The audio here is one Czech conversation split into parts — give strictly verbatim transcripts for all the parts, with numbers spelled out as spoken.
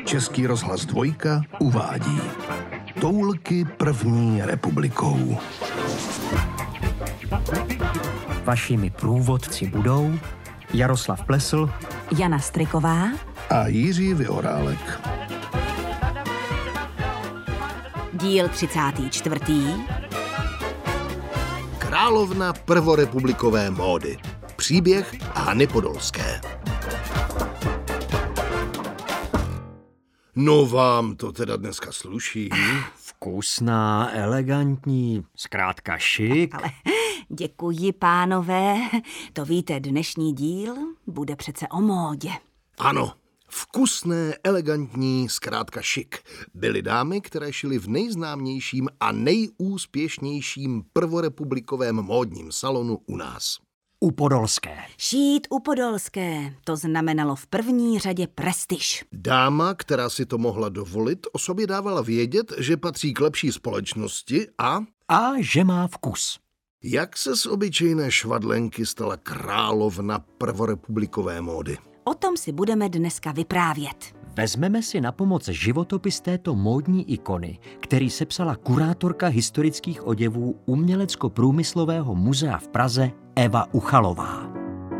Český rozhlas Dvojka uvádí Toulky první republikou. Vašimi průvodci budou Jaroslav Plesl, Jana Striková a Jiří Vyhorálek. Díl třicátý čtvrtý. Královna prvorepublikové módy. Příběh Hany Podolské. No vám to teda dneska sluší. Vkusná, elegantní, zkrátka šik. Ale děkuji, pánové. To víte, dnešní díl bude přece o módě. Ano, vkusné, elegantní, zkrátka šik. Byly dámy, které šily v nejznámějším a nejúspěšnějším prvorepublikovém módním salonu u nás. U Podolské. Šít u Podolské, to znamenalo v první řadě prestiž. Dáma, která si to mohla dovolit, o sobě dávala vědět, že patří k lepší společnosti a... A že má vkus. Jak se z obyčejné švadlenky stala královna prvorepublikové módy? O tom si budeme dneska vyprávět. Vezmeme si na pomoc životopis této módní ikony, který sepsala kurátorka historických oděvů Umělecko-průmyslového muzea v Praze Eva Uchalová.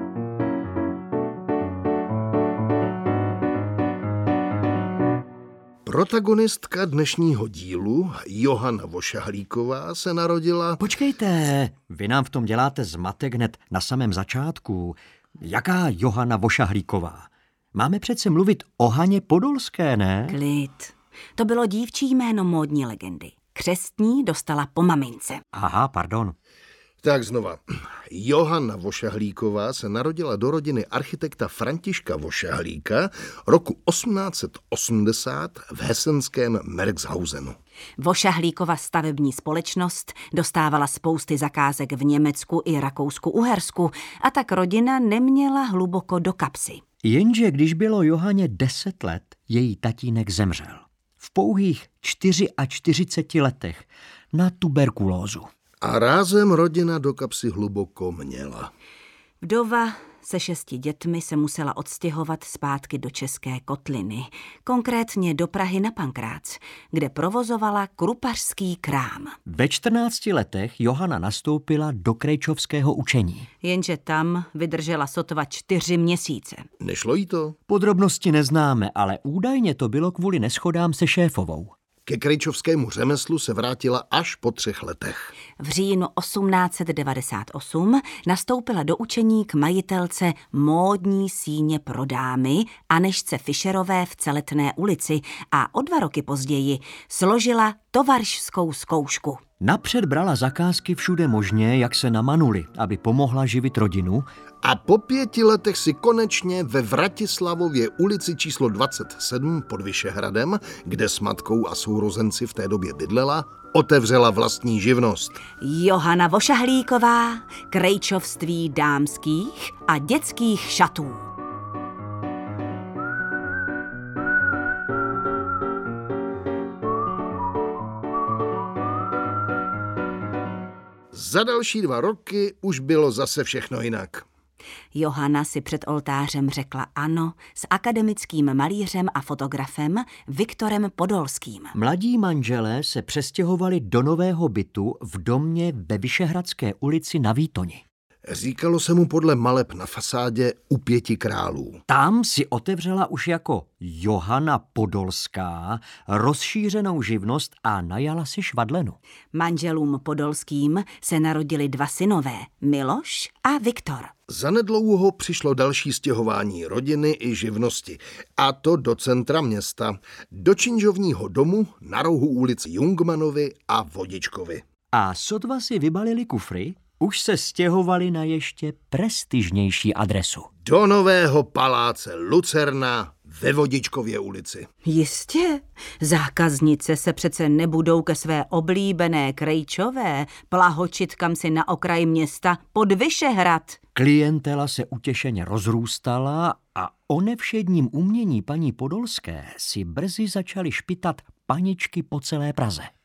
Protagonistka dnešního dílu, Johana Vošahlíková, se narodila... Počkejte, vy nám v tom děláte zmatek hned na samém začátku. Jaká Johana Vošahlíková? Máme přece mluvit o Haně Podolské, ne? Klid. To bylo dívčí jméno módní legendy. Křestní dostala po mamince. Aha, pardon. Tak znova. Johana Vošahlíková se narodila do rodiny architekta Františka Vošahlíka roku osmnáct set osmdesát v hesenském Merxhausenu. Vošahlíkova stavební společnost dostávala spousty zakázek v Německu i Rakousku-Uhersku a tak rodina neměla hluboko do kapsy. Jenže když bylo Johaně deset let, její tatínek zemřel. V pouhých čtyřiačtyřiceti čtyři letech na tuberkulózu. A rázem rodina do kapsy hluboko měla. Vdova se šesti dětmi se musela odstěhovat zpátky do České kotliny, konkrétně do Prahy na Pankrác, kde provozovala krupařský krám. Ve čtrnácti letech Johana nastoupila do krejčovského učení. Jenže tam vydržela sotva čtyři měsíce. Nešlo jí to? Podrobnosti neznáme, ale údajně to bylo kvůli neschodám se šéfovou. Ke krejčovskému řemeslu se vrátila až po třech letech. V říjnu osmnáct set devadesát osm nastoupila do učení k majitelce módní síně pro dámy Anežce Fischerové v Celetné ulici a o dva roky později složila tovaršskou zkoušku. Napřed brala zakázky všude možně, jak se na manuli, aby pomohla živit rodinu. A po pěti letech si konečně ve Vratislavově ulici číslo dvacet sedm pod Vyšehradem, kde s matkou a sourozenci v té době bydlela, otevřela vlastní živnost. Johana Vošahlíková, krejčovství dámských a dětských šatů. Za další dva roky už bylo zase všechno jinak. Johana si před oltářem řekla ano s akademickým malířem a fotografem Viktorem Podolským. Mladí manželé se přestěhovali do nového bytu v domě ve Vyšehradské ulici na Výtoni. Říkalo se mu podle maleb na fasádě U pěti králů. Tam si otevřela už jako Johana Podolská rozšířenou živnost a najala si švadlenu. Manželům Podolským se narodili dva synové, Miloš a Viktor. Zanedlouho přišlo další stěhování rodiny i živnosti. A to do centra města, do činžovního domu na rohu ulic Jungmannovy a Vodičkovy. A sotva si vybalili kufry, už se stěhovali na ještě prestižnější adresu. Do nového paláce Lucerna ve Vodičkově ulici. Jistě, zákaznice se přece nebudou ke své oblíbené krejčové plahočit kam si na okraj města pod Vyšehrad. Klientela se utěšeně rozrůstala a o nevšedním umění paní Podolské si brzy začaly špitat paničky po celé Praze.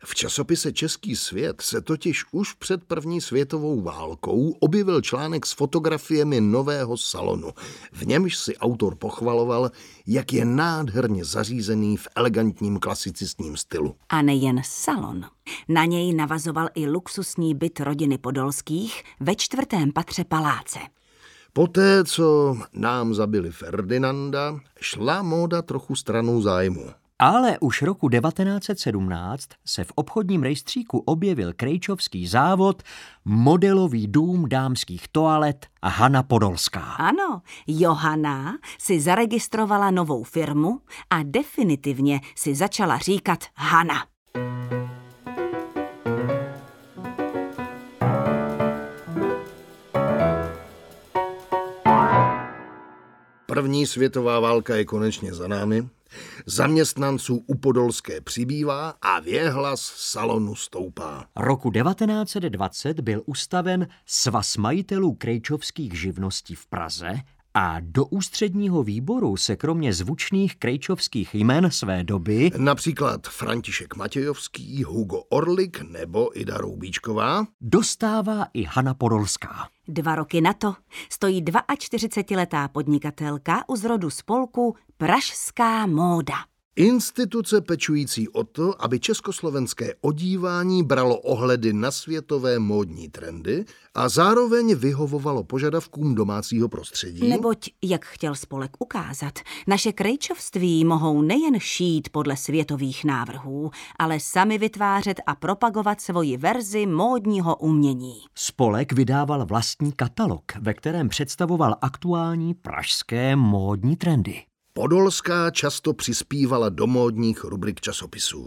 V časopise Český svět se totiž už před první světovou válkou objevil článek s fotografiemi nového salonu. V němž si autor pochvaloval, jak je nádherně zařízený v elegantním klasicistním stylu. A nejen salon. Na něj navazoval i luxusní byt rodiny Podolských ve čtvrtém patře paláce. Poté, co nám zabili Ferdinanda, šla móda trochu stranou zájmu. Ale už roku devatenáct set sedmnáct se v obchodním rejstříku objevil krejčovský závod Modelový dům dámských toalet Hana Podolská. Ano, Johana si zaregistrovala novou firmu a definitivně si začala říkat Hana. První světová válka je konečně za námi. Zaměstnanců u Podolské přibývá a věhlas salonu stoupá. Roku devatenáct set dvacet byl ustaven Svaz majitelů krejčovských živností v Praze a do ústředního výboru se kromě zvučných krejčovských jmen své doby, například František Matějovský, Hugo Orlik nebo Ida Roubíčková, dostává i Hana Podolská. Dva roky na to stojí čtyřicetiletá podnikatelka u zrodu spolku Pražská móda. Instituce pečující o to, aby československé odívání bralo ohledy na světové módní trendy a zároveň vyhovovalo požadavkům domácího prostředí. Neboť, jak chtěl spolek ukázat, naše krejčovství mohou nejen šít podle světových návrhů, ale sami vytvářet a propagovat svoji verzi módního umění. Spolek vydával vlastní katalog, ve kterém představoval aktuální pražské módní trendy. Podolská často přispívala do módních rubrik časopisů.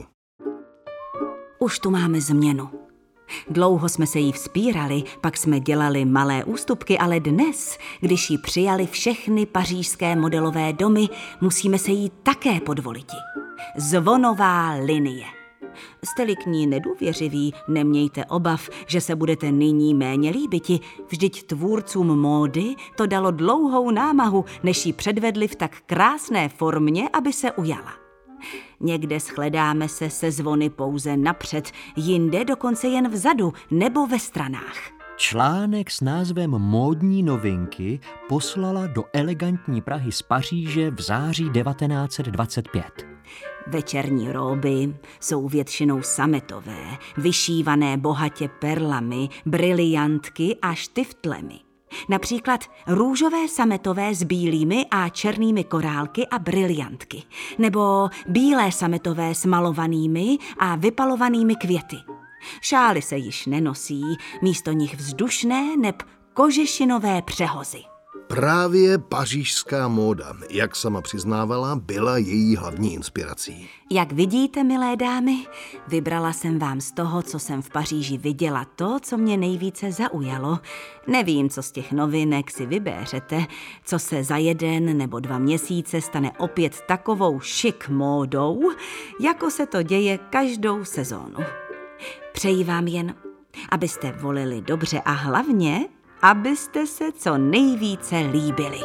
Už tu máme změnu. Dlouho jsme se jí vzpírali, pak jsme dělali malé ústupky, ale dnes, když ji přijali všechny pařížské modelové domy, musíme se jí také podvoliti. Zvonová linie. Jste-li k ní nedůvěřiví, nemějte obav, že se budete nyní méně líbiti. Vždyť tvůrcům módy to dalo dlouhou námahu, než ji předvedli v tak krásné formě, aby se ujala. Někde shledáme se se zvony pouze napřed, jinde dokonce jen vzadu nebo ve stranách. Článek s názvem Módní novinky poslala do elegantní Prahy z Paříže v září devatenáct set dvacet pět. Večerní róby jsou většinou sametové, vyšívané bohatě perlami, briliantky a štiftlemi. Například růžové sametové s bílými a černými korálky a briliantky, nebo bílé sametové s malovanými a vypalovanými květy. Šály se již nenosí, místo nich vzdušné neb kožešinové přehozy. Právě pařížská móda, jak sama přiznávala, byla její hlavní inspirací. Jak vidíte, milé dámy, vybrala jsem vám z toho, co jsem v Paříži viděla, to, co mě nejvíce zaujalo. Nevím, co z těch novinek si vybéřete, co se za jeden nebo dva měsíce stane opět takovou šik módou, jako se to děje každou sezónu. Přeji vám jen, abyste volili dobře a hlavně, abyste se co nejvíce líbili.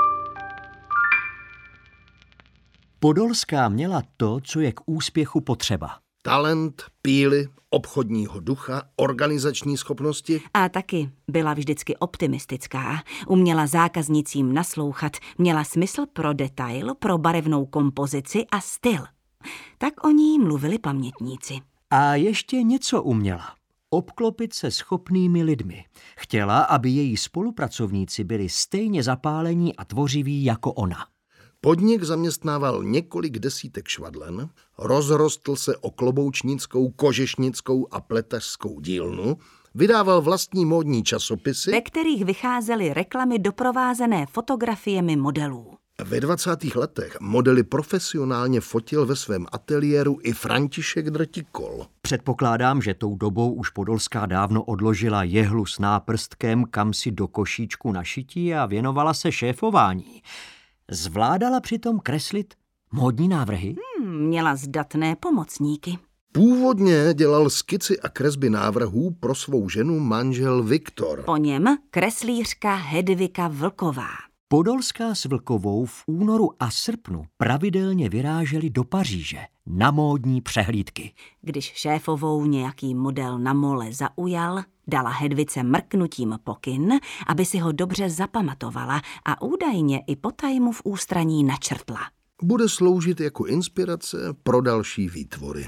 Podolská měla to, co je k úspěchu potřeba. Talent, píly, obchodního ducha, organizační schopnosti. A taky byla vždycky optimistická. Uměla zákaznicím naslouchat, měla smysl pro detail, pro barevnou kompozici a styl. Tak o ní mluvili pamětníci. A ještě něco uměla. Obklopit se schopnými lidmi. Chtěla, aby její spolupracovníci byli stejně zapálení a tvořiví jako ona. Podnik zaměstnával několik desítek švadlen, rozrostl se o kloboučnickou, kožešnickou a pletařskou dílnu, vydával vlastní módní časopisy, ve kterých vycházely reklamy doprovázené fotografiemi modelů. Ve dvacátých letech modely profesionálně fotil ve svém ateliéru i František Drtikol. Předpokládám, že tou dobou už Podolská dávno odložila jehlu s náprstkem kamsi do košíčku na šití a věnovala se šéfování. Zvládala přitom kreslit módní návrhy? Hmm, měla zdatné pomocníky. Původně dělal skici a kresby návrhů pro svou ženu manžel Viktor. Po něm kreslířka Hedvika Vlková. Podolská s Vlkovou v únoru a srpnu pravidelně vyráželi do Paříže na módní přehlídky. Když šéfovou nějaký model na mole zaujal, dala Hedvice mrknutím pokyn, aby si ho dobře zapamatovala a údajně i potajmu v ústraní načrtla. Bude sloužit jako inspirace pro další výtvory.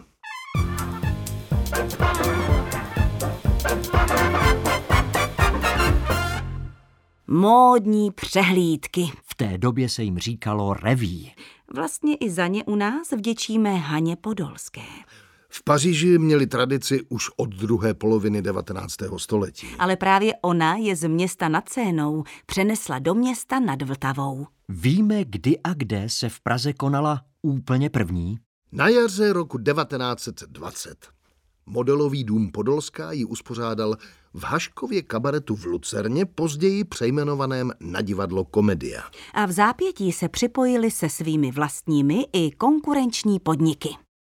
Módní přehlídky. V té době se jim říkalo reví. Vlastně i za ně u nás vděčíme Haně Podolské. V Paříži měli tradici už od druhé poloviny devatenáctého století. Ale právě ona je z města nad Senou přenesla do města nad Vltavou. Víme, kdy a kde se v Praze konala úplně první? Na jaře roku devatenáct set dvacet. Modelový dům Podolská ji uspořádal v Haškově kabaretu v Lucerně, později přejmenovaném na divadlo Komedia. A v zápětí se připojili se svými vlastními i konkurenční podniky.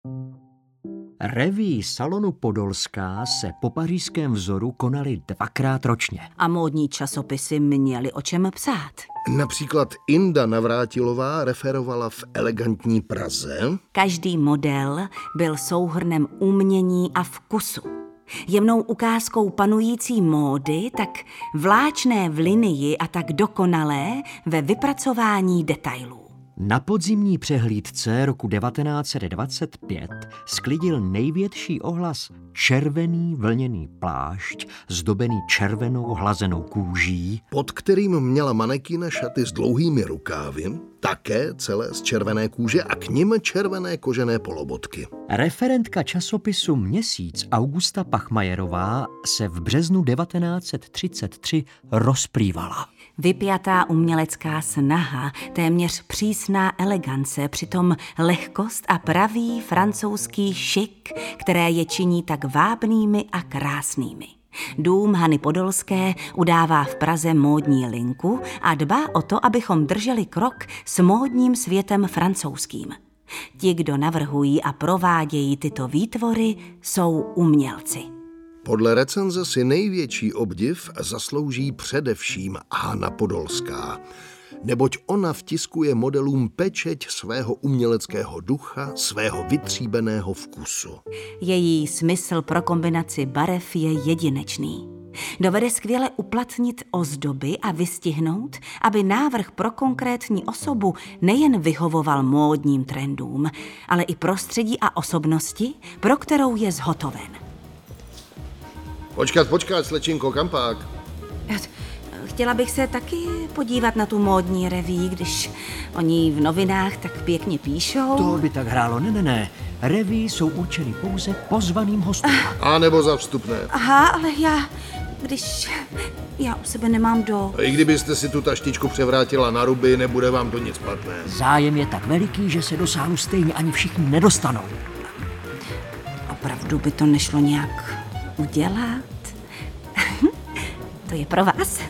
Reví salonu Podolská se po pařížském vzoru konaly dvakrát ročně. A módní časopisy měly o čem psát. Například Inda Navrátilová referovala v Elegantní Praze. Každý model byl souhrnem umění a vkusu. Jemnou ukázkou panující módy, tak vláčné v linii a tak dokonalé ve vypracování detailů. Na podzimní přehlídce roku devatenáct set dvacet pět sklidil největší ohlas červený vlněný plášť, zdobený červenou hlazenou kůží, pod kterým měla manekýna šaty s dlouhými rukávy, také celé z červené kůže a k nim červené kožené polobotky. Referentka časopisu Měsíc Augusta Pachmajerová se v březnu devatenáct set třicet tři rozplývala. Vypjatá umělecká snaha, téměř přísná elegance, přitom lehkost a pravý francouzský šik, které je činí tak vábnými a krásnými. Dům Hany Podolské udává v Praze módní linku a dbá o to, abychom drželi krok s módním světem francouzským. Ti, kdo navrhují a provádějí tyto výtvory, jsou umělci. Podle recenze si největší obdiv zaslouží především Hana Podolská, neboť ona vtiskuje modelům pečeť svého uměleckého ducha, svého vytříbeného vkusu. Její smysl pro kombinaci barev je jedinečný. Dovede skvěle uplatnit ozdoby a vystihnout, aby návrh pro konkrétní osobu nejen vyhovoval módním trendům, ale i prostředí a osobnosti, pro kterou je zhotoven. Počkat, počkat, slečinko, kampák. Chtěla bych se taky podívat na tu módní reví, když oni v novinách tak pěkně píšou. To by tak hrálo, ne, ne, ne. Reví jsou určeny pouze pozvaným hostům. A nebo za vstupné. Aha, ale já, když já u sebe nemám do... A i kdybyste si tu taštičku převrátila na ruby, nebude vám to nic platné. Zájem je tak veliký, že se do sálu stejně ani všichni nedostanou. Opravdu by to nešlo nějak udělat? To je pro vás.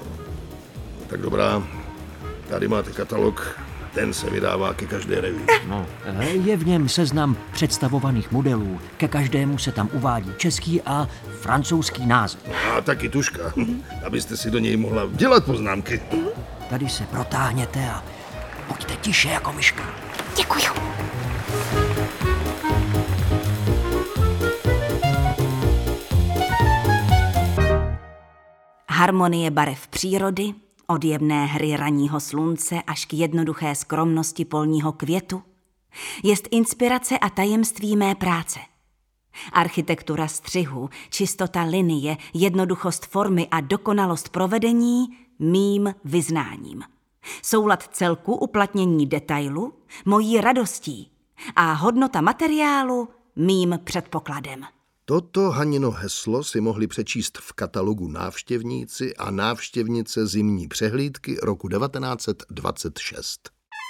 Tak dobrá, tady máte katalog, ten se vydává ke každé reví. No, je v něm seznam představovaných modelů, ke každému se tam uvádí český a francouzský název. A taky tuška, abyste si do něj mohla dělat poznámky. Tady se protáhněte a pojďte tiše jako myška. Děkuju. Harmonie barev přírody, od jemné hry ranního slunce až k jednoduché skromnosti polního květu, jest inspirace a tajemství mé práce. Architektura střihu, čistota linie, jednoduchost formy a dokonalost provedení mým vyznáním. Soulad celku uplatnění detailu mojí radostí a hodnota materiálu mým předpokladem. Toto Hanino heslo si mohli přečíst v katalogu Návštěvníci a návštěvnice zimní přehlídky roku devatenáct set dvacet šest.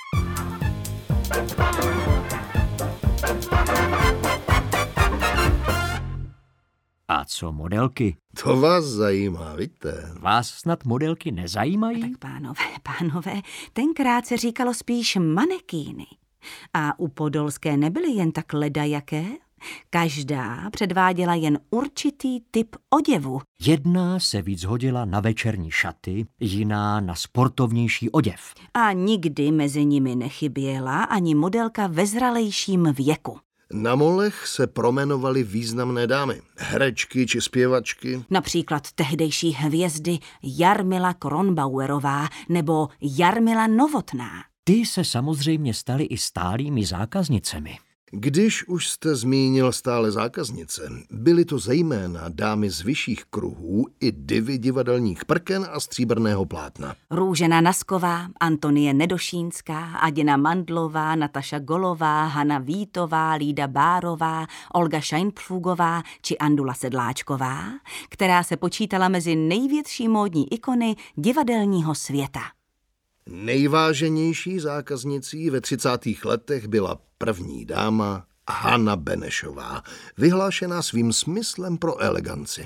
A co modelky? To vás zajímá, víte? Vás snad modelky nezajímají? Tak pánové, pánové, tenkrát se říkalo spíš manekýny. A u Podolské nebyly jen tak ledajaké, Každá předváděla jen určitý typ oděvu. Jedna se víc hodila na večerní šaty, jiná na sportovnější oděv. A nikdy mezi nimi nechyběla ani modelka ve zralejším věku. Na molech se promenovaly významné dámy, herečky či zpěvačky. Například tehdejší hvězdy Jarmila Kronbauerová nebo Jarmila Novotná. Ty se samozřejmě staly i stálými zákaznicemi. Když už jste zmínil stále zákaznice, byly to zejména dámy z vyšších kruhů i divy divadelních prken a stříbrného plátna. Růžena Nasková, Antonie Nedošínská, Adina Mandlová, Nataša Golová, Hana Vítová, Lída Bárová, Olga Scheinpflugová či Andula Sedláčková, která se počítala mezi největší módní ikony divadelního světa. Nejváženější zákaznicí ve třicátých letech byla první dáma Hana Benešová, vyhlášená svým smyslem pro eleganci.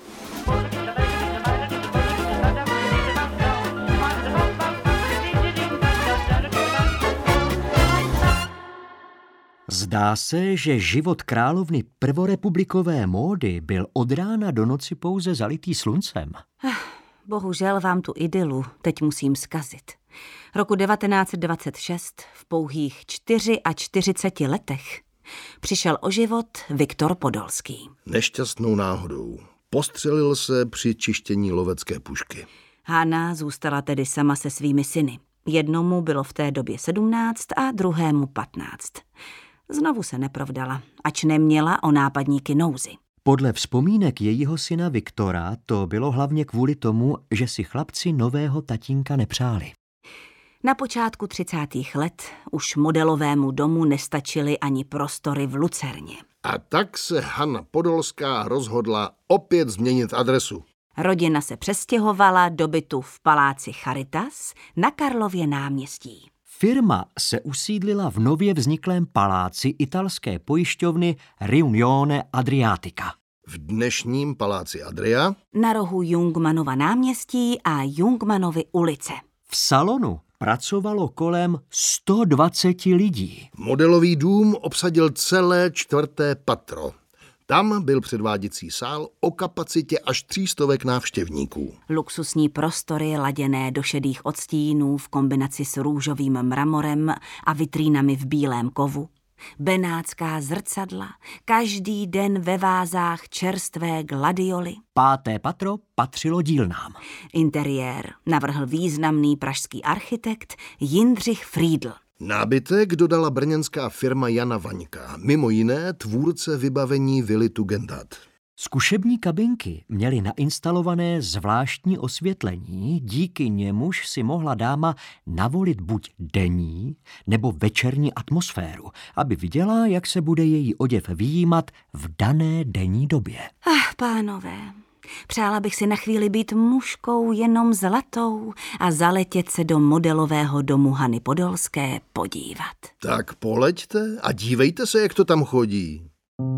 Zdá se, že život královny prvorepublikové módy byl od rána do noci pouze zalitý sluncem. Bohužel vám tu idylu teď musím zkazit. Roku devatenáct set dvacet šest, v pouhých čtyřiačtyřiceti letech, přišel o život Viktor Podolský. Nešťastnou náhodou. Postřelil se při čištění lovecké pušky. Hana zůstala tedy sama se svými syny. Jednomu bylo v té době sedmnáct a druhému patnáct. Znovu se neprovdala, ač neměla o nápadníky nouzy. Podle vzpomínek jejího syna Viktora to bylo hlavně kvůli tomu, že si chlapci nového tatínka nepřáli. Na počátku třicátých let už modelovému domu nestačily ani prostory v Lucerně. A tak se Hana Podolská rozhodla opět změnit adresu. Rodina se přestěhovala do bytu v paláci Charitas na Karlově náměstí. Firma se usídlila v nově vzniklém paláci italské pojišťovny Riunione Adriatica. V dnešním paláci Adria na rohu Jungmannova náměstí a Jungmannovy ulice. V salonu pracovalo kolem sto dvacet lidí. Modelový dům obsadil celé čtvrté patro. Tam byl předváděcí sál o kapacitě až tří stovek návštěvníků. Luxusní prostory laděné do šedých odstínů v kombinaci s růžovým mramorem a vitrínami v bílém kovu. Benátská zrcadla, každý den ve vázách čerstvé gladioly. Páté patro patřilo dílnám. Interiér navrhl významný pražský architekt Jindřich Friedl. Nábytek dodala brněnská firma Jana Vaňka, mimo jiné tvůrce vybavení vily Tugendhat. Zkušební kabinky měly nainstalované zvláštní osvětlení, díky němuž si mohla dáma navolit buď denní nebo večerní atmosféru, aby viděla, jak se bude její oděv vyjímat v dané denní době. Ach, pánové, přála bych si na chvíli být mužkou jenom zlatou a zaletět se do modelového domu Hany Podolské podívat. Tak poleďte a dívejte se, jak to tam chodí.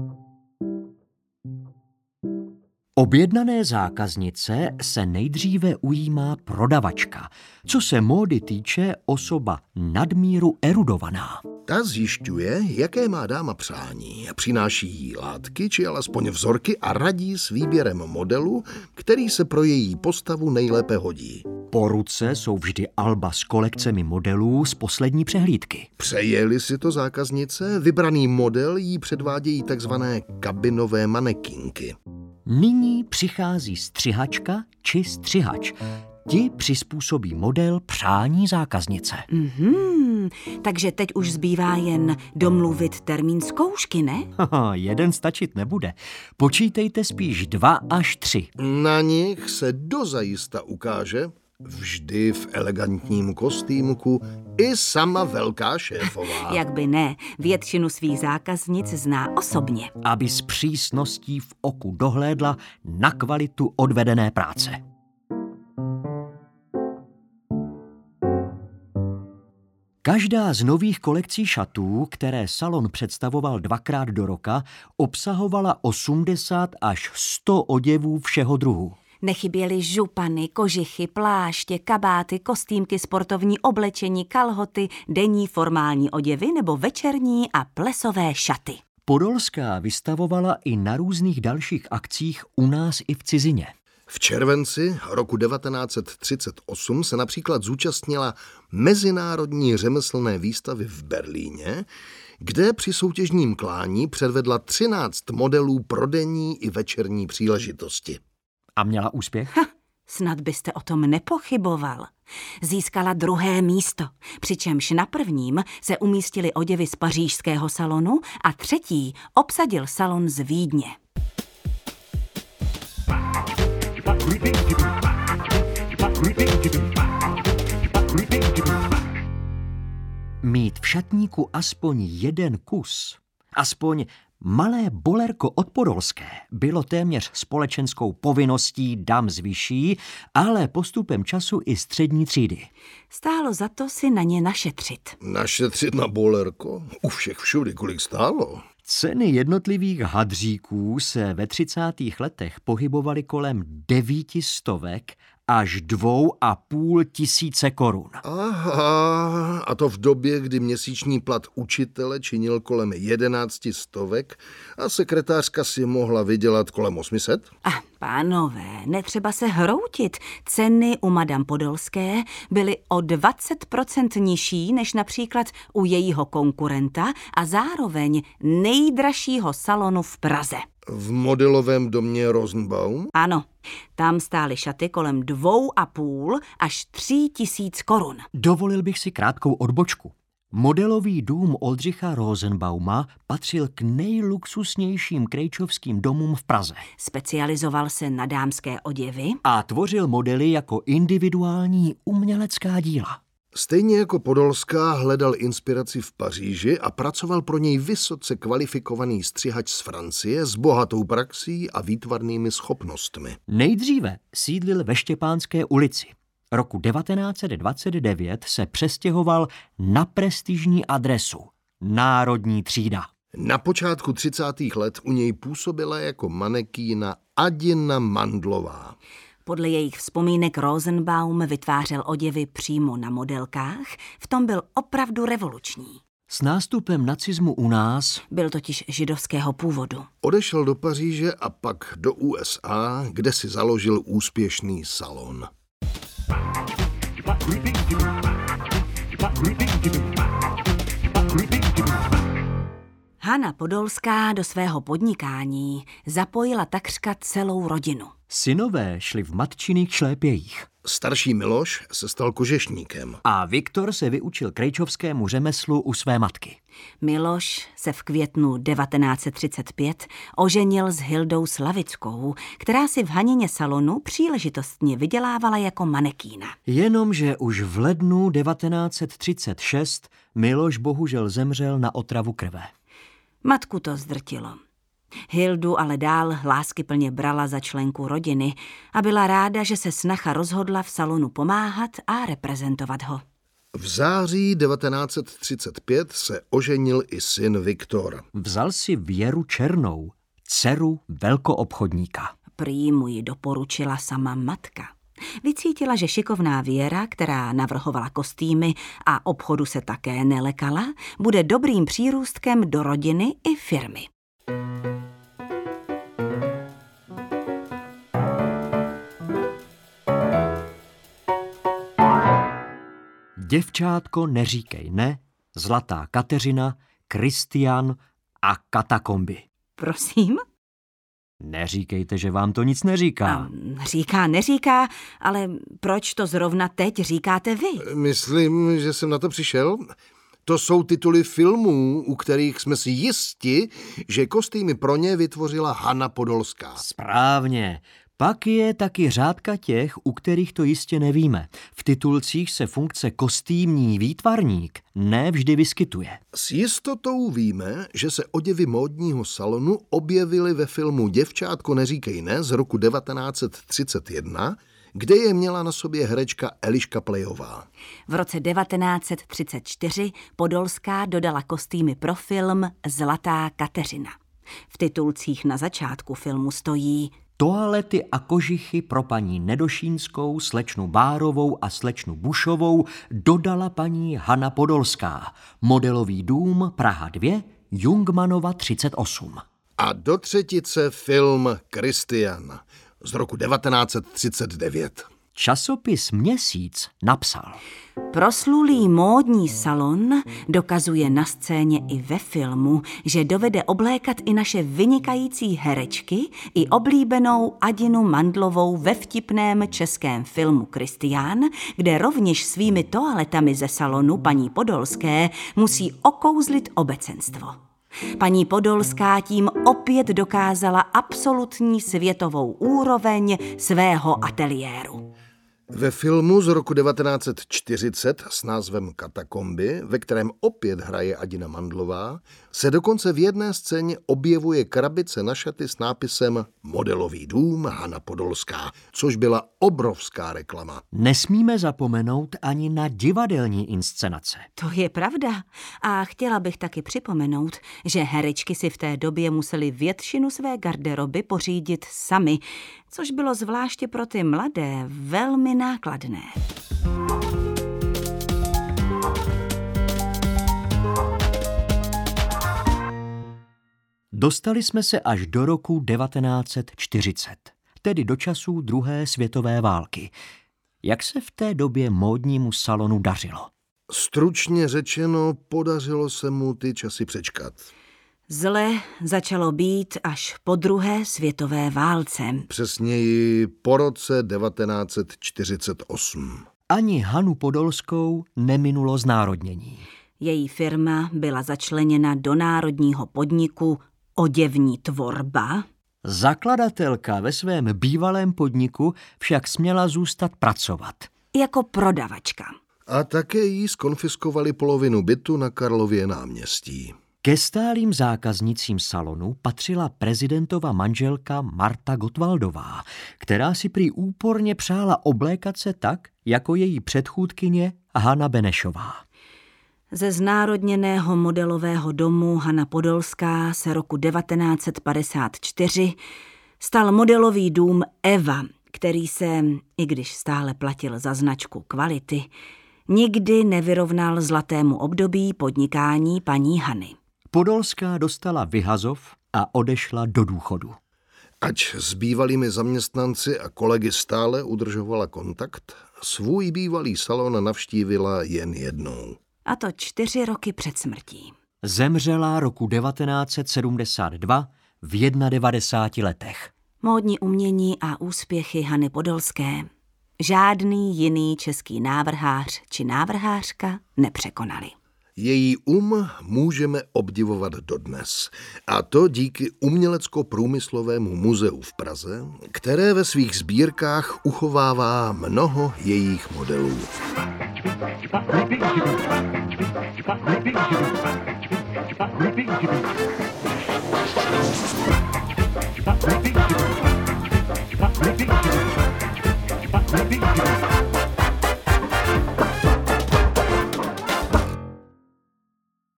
Objednané zákaznice se nejdříve ujímá prodavačka, co se módy týče osoba nadmíru erudovaná. Ta zjišťuje, jaké má dáma přání, přináší jí látky či alespoň vzorky a radí s výběrem modelu, který se pro její postavu nejlépe hodí. Po ruce jsou vždy alba s kolekcemi modelů z poslední přehlídky. Přejeli si to zákaznice, vybraný model jí předvádějí takzvané kabinové manekínky. Nyní přichází střihačka či střihač. Ti přizpůsobí model přání zákaznice. Mhm, takže teď už zbývá jen domluvit termín zkoušky, ne? Jeden stačit nebude. Počítejte spíš dva až tři. Na nich se dozajista ukáže, vždy v elegantním kostýmku, i sama velká šéfová. Jak by ne, většinu svých zákaznic zná osobně. Aby s přísností v oku dohlédla na kvalitu odvedené práce. Každá z nových kolekcí šatů, které salon představoval dvakrát do roka, obsahovala osmdesát až sto oděvů všeho druhu. Nechyběly župany, kožichy, pláště, kabáty, kostýmky, sportovní oblečení, kalhoty, denní formální oděvy nebo večerní a plesové šaty. Podolská vystavovala i na různých dalších akcích u nás i v cizině. V červenci roku devatenáct set třicet osm se například zúčastnila mezinárodní řemeslné výstavy v Berlíně, kde při soutěžním klání předvedla třináct modelů pro denní i večerní příležitosti. A měla úspěch? Ha, snad byste o tom nepochyboval. Získala druhé místo, přičemž na prvním se umístily oděvy z pařížského salonu a třetí obsadil salon z Vídně. Mít v šatníku aspoň jeden kus, aspoň malé bolerko od Podolské, bylo téměř společenskou povinností dam z vyšší, ale postupem času i střední třídy. Stálo za to si na ně našetřit. Našetřit na bolerko? U všech všudy, kolik stálo? Ceny jednotlivých hadříků se ve třicátých letech pohybovaly kolem devíti stovek až dvou a půl tisíce korun. Aha, a to v době, kdy měsíční plat učitele činil kolem jedenácti stovek a sekretářka si mohla vydělat kolem osmi set? A pánové, netřeba se hroutit. Ceny u madam Podolské byly o dvacet procent nižší než například u jejího konkurenta a zároveň nejdražšího salonu v Praze. V modelovém domě Rosenbaum? Ano, tam stály šaty kolem dvou a půl až tří tisíc korun. Dovolil bych si krátkou odbočku. Modelový dům Oldřicha Rosenbauma patřil k nejluxusnějším krejčovským domům v Praze. Specializoval se na dámské oděvy a tvořil modely jako individuální umělecká díla. Stejně jako Podolská hledal inspiraci v Paříži a pracoval pro něj vysoce kvalifikovaný střihač z Francie s bohatou praxí a výtvarnými schopnostmi. Nejdříve sídlil ve Štěpánské ulici. Roku devatenáct set dvacet devět se přestěhoval na prestižní adresu Národní třída. Na počátku třicátých let u něj působila jako manekýna Adina Mandlová. Podle jejich vzpomínek Rosenbaum vytvářel oděvy přímo na modelkách, v tom byl opravdu revoluční. S nástupem nacismu u nás byl totiž židovského původu. Odešel do Paříže a pak do U S A, kde si založil úspěšný salon. Hana Podolská do svého podnikání zapojila takřka celou rodinu. Synové šli v matčiných šlépějích. Starší Miloš se stal kožešníkem. A Viktor se vyučil krejčovskému řemeslu u své matky. Miloš se v květnu devatenáct set třicet pět oženil s Hildou Slavickou, která si v Hanině salonu příležitostně vydělávala jako manekýna. Jenomže už v lednu devatenáct set třicet šest Miloš bohužel zemřel na otravu krve. Matku to zdrtilo. Hildu ale dál láskyplně brala za členku rodiny a byla ráda, že se snacha rozhodla v salonu pomáhat a reprezentovat ho. V září devatenáct set třicet pět se oženil i syn Viktor. Vzal si Věru Černou, dceru velkoobchodníka. Prý mu ji doporučila sama matka. Vycítila, že šikovná Věra, která navrhovala kostýmy a obchodu se také nelekala, bude dobrým přírůstkem do rodiny i firmy. Děvčátko, neříkej ne, Zlatá Kateřina, Kristian a katakomby. Prosím? Neříkejte, že vám to nic neříká. No, říká, neříká, ale proč to zrovna teď říkáte vy? Myslím, že jsem na to přišel. To jsou tituly filmů, u kterých jsme si jisti, že kostýmy pro ně vytvořila Hana Podolská. Správně. Pak je taky řádka těch, u kterých to jistě nevíme. V titulcích se funkce kostýmní výtvarník nevždy vyskytuje. S jistotou víme, že se oděvy módního salonu objevily ve filmu Děvčátko, neříkej ne z roku devatenáct set třicet jedna, kde je měla na sobě herečka Eliška Plejová. V roce devatenáct set třicet čtyři Podolská dodala kostýmy pro film Zlatá Kateřina. V titulcích na začátku filmu stojí: Toalety a kožichy pro paní Nedošínskou, slečnu Bárovou a slečnu Bušovou dodala paní Hana Podolská. Modelový dům Praha dva, Jungmannova třicet osm. A do třetice film Kristian z roku devatenáct set třicet devět. Časopis Měsíc napsal: Proslulý módní salon dokazuje na scéně i ve filmu, že dovede oblékat i naše vynikající herečky i oblíbenou Adinu Mandlovou ve vtipném českém filmu Kristián, kde rovněž svými toaletami ze salonu paní Podolské musí okouzlit obecenstvo. Paní Podolská tím opět dokázala absolutní světovou úroveň svého ateliéru. Ve filmu z roku devatenáct set čtyřicet s názvem Katakomby, ve kterém opět hraje Adina Mandlová, se dokonce v jedné scéně objevuje krabice na šaty s nápisem Modelový dům Hana Podolská, což byla obrovská reklama. Nesmíme zapomenout ani na divadelní inscenace. To je pravda. A chtěla bych taky připomenout, že herečky si v té době musely většinu své garderoby pořídit sami, což bylo zvláště pro ty mladé velmi nákladné. Dostali jsme se až do roku devatenáct set čtyřicet, tedy do časů druhé světové války. Jak se v té době módnímu salonu dařilo? Stručně řečeno, podařilo se mu ty časy přečkat. Zle začalo být až po druhé světové válce. Přesněji po roce devatenáct set čtyřicet osm. Ani Hanu Podolskou neminulo znárodnění. Její firma byla začleněna do národního podniku Oděvní tvorba. Zakladatelka ve svém bývalém podniku však směla zůstat pracovat. Jako prodavačka. A také jí skonfiskovali polovinu bytu na Karlově náměstí. Ke stálým zákaznicím salonu patřila prezidentova manželka Marta Gottwaldová, která si prý úporně přála oblékat se tak, jako její předchůdkyně Hana Benešová. Ze znárodněného modelového domu Hana Podolská se roku devatenáct set padesát čtyři stal modelový dům Eva, který se, i když stále platil za značku kvality, nikdy nevyrovnal zlatému období podnikání paní Hany. Podolská dostala vyhazov a odešla do důchodu. Ač s bývalými zaměstnanci a kolegy stále udržovala kontakt, svůj bývalý salon navštívila jen jednou. A to čtyři roky před smrtí. Zemřela roku devatenáct set sedmdesát dva v devadesát jedna letech. Módní umění a úspěchy Hany Podolské žádný jiný český návrhář či návrhářka nepřekonali. Její um můžeme obdivovat dodnes. A to díky Umělecko-průmyslovému muzeu v Praze, které ve svých sbírkách uchovává mnoho jejich modelů. Thank you.